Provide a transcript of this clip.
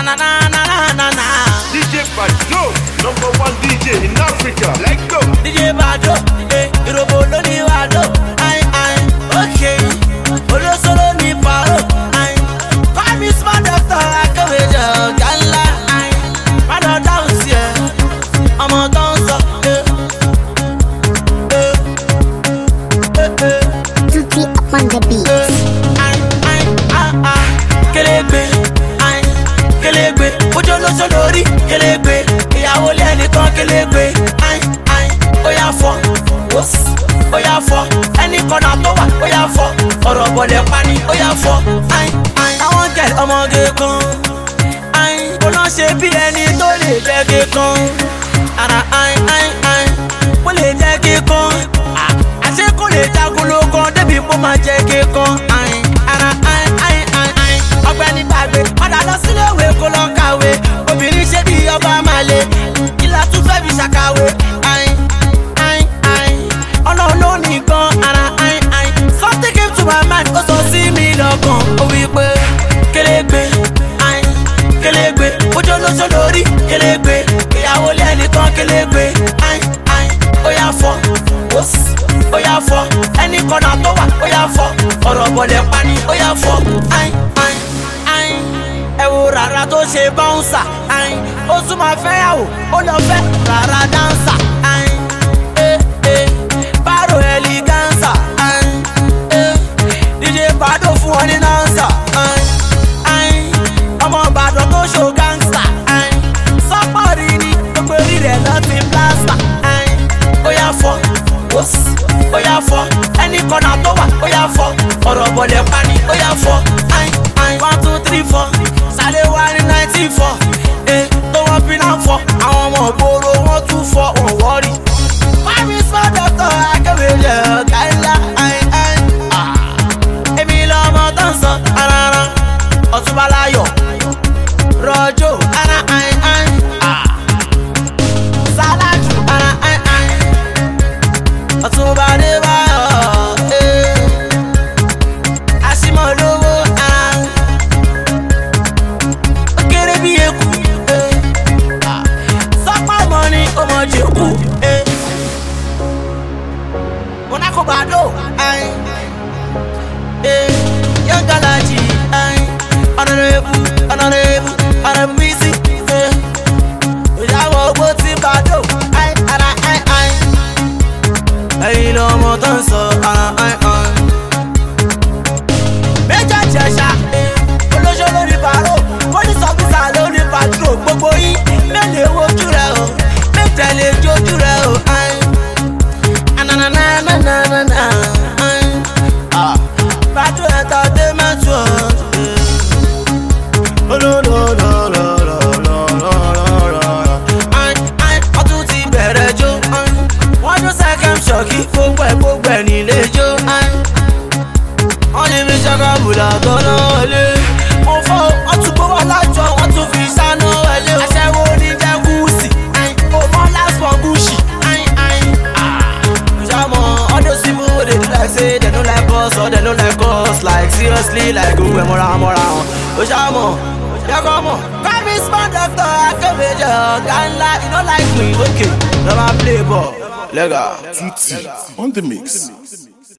na na na na na. DJ Badjo, #1 DJ in Africa. Let's go. DJ Badjo, Irobo ló ní Badjo. Okay. Olóṣòro ní Paro. Pami smart doctor Akewejo Gala. Padà down sí ẹ. Ọmọ tó ń sọ. Tutti up on the beat. Kélégbé, ojú olóṣó lórí kélégbé, ìyàwó lẹ́nìkan kélégbé, ó yá fọ́, ó yá fọ́, ẹnì kọ́nà tó wà, ó yá fọ́, ọ̀rọ̀ bọ̀lẹ̀ pani, ó yá fọ́, àwọn gẹ̀l ọmọge kan, kò lọ́ ṣe bí ẹni tó lè jẹ́ kíkan, ara mo lè jẹ́ kíkan, àṣé kò lè jagun lókan, débi mo máa jẹ́ kíkan, ara ọgbẹ́ni gbàgbé padà lọ sílé ìwé kó lọ kàwé obìnrin ṣe bí ọba máa lè kí la tún fẹ́ fi ṣàkàwé ọlọ́run ló nìkan ara something came to my mind ó sọ sí mi lọ́kàn ó wí pé kélégbé ojú olóṣó lórí kélégbé ìyàwó lẹ́nìkan kélégbé ó yá fọ́ ó yá fọ́ ẹnì kọ́nà tó wà ó yá fọ́ ọ̀rọ̀ bọ̀lẹ̀ pani ó yá fọ́ ẹ wo rárá tó ṣe báńsà ó tún máa fẹ́ yàwó ó lọ fẹ́ rárá dáńsà Paro eleganza DJ Badjo fún wọn ní nánsà ọmọ Ìbàdàn tó ṣó gángstà sọ́pọ̀ rí ni gbogbo orí rẹ̀ lọ ti plásítà ó yá fọ́ ó yá fọ́ ẹnì kọ́nà tó wà ó yá fọ́ ọ̀rọ̀ bọ̀lẹ̀ pani ó yá fọ́ 1 2 3 4 sáré wá ní 94 tó wọ́n bí náà fọ́ àwọn ọmọ ògbóró wọ́n tún fọ́ òun wọ́ọ̀rì. Pami smart doctor Akewejo Gala. Èmi lọ́mọ tó ń sọ arara Ọ̀túnba Láyọ̀ Rọ́jò ara Sálàjù ara Ọ̀túnba Adébáyọ̀ Àṣìmọ̀ lówó ó kéré bí eku sọ́pọ̀ mọ́ ni ó mọ̀ jẹ́kù. Monaco Badjo, Young Galaji, honorable Wizzy, ìyàwó owó tí Badjo, ẹ̀yin lọ́mọ tó ń sọ, Major Jẹ̀ṣà, olóṣó lórí Paro, police officer lórí patrol, gbogbo yín mẹ́lẹ̀ wojú rẹ̀ o, mẹ́tẹ̀lẹ̀ jójú rẹ̀ o, Badjo entertainment world. Ọdún ti bẹ̀rẹ̀ jó. Wọ́n jó second ṣọ́ọ̀kì gbogbo ẹ̀ nílé jó. Wọ́n ní mi ṣẹ́ka bùdà tọ́nà wọlé. Mo fọ́ ọtún gbówó lájọ wọ́n tún fi sáná wọlé. Aṣẹ́wó ní jẹ́ gúúsì. Mo mọ́ last one Gucci. They do like say they don't like us or they don't like us. Like seriously, like who am I? Ojamo, Yagomo, Pami smart doctor Akewejo Gala. You don't like me, okay? Never play ball, lega. Tutti on the mix.